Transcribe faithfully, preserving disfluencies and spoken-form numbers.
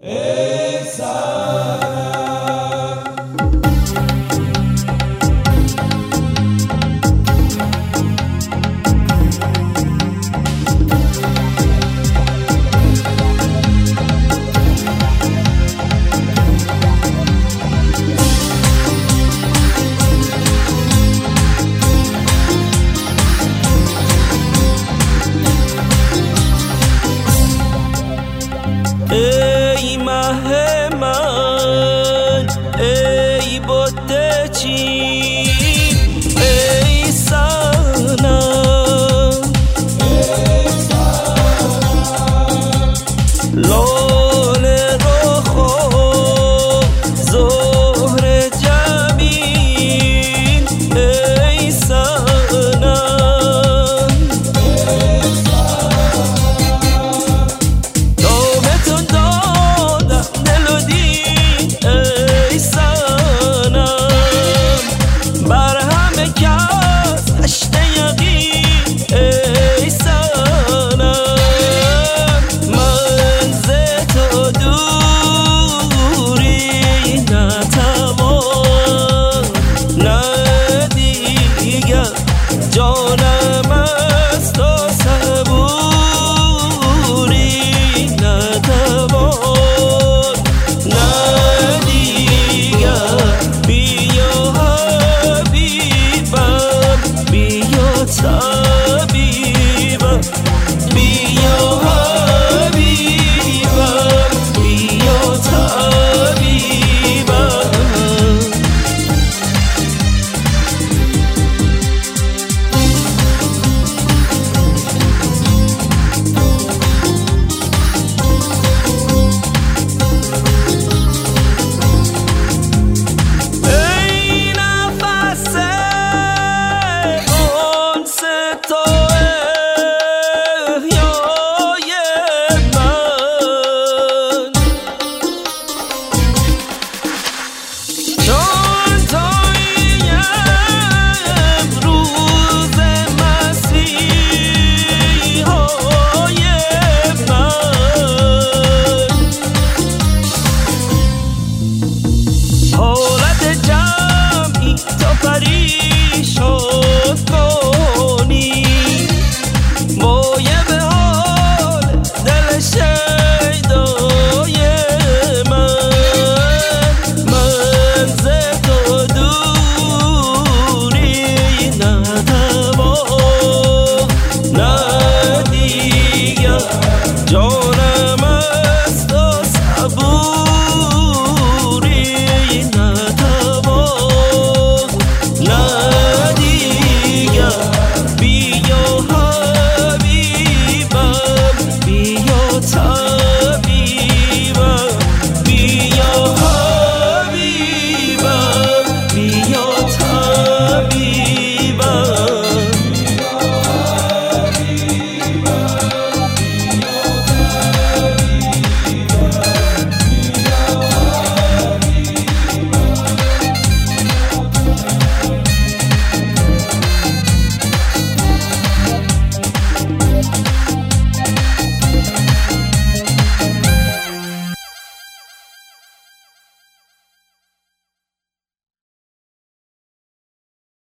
ای ماه من، ای بت چین، ای صنم، لاله رخ و زهر جبین، ای صنم، جانم است و صبوری نتوان، نه دیگر. بیا حبیبم، بیا طبیبم، بیا حبیبم، بیا طبیبم. جانم است و صبوری نتوان، نه دیگر. بیا حبیبم، بیا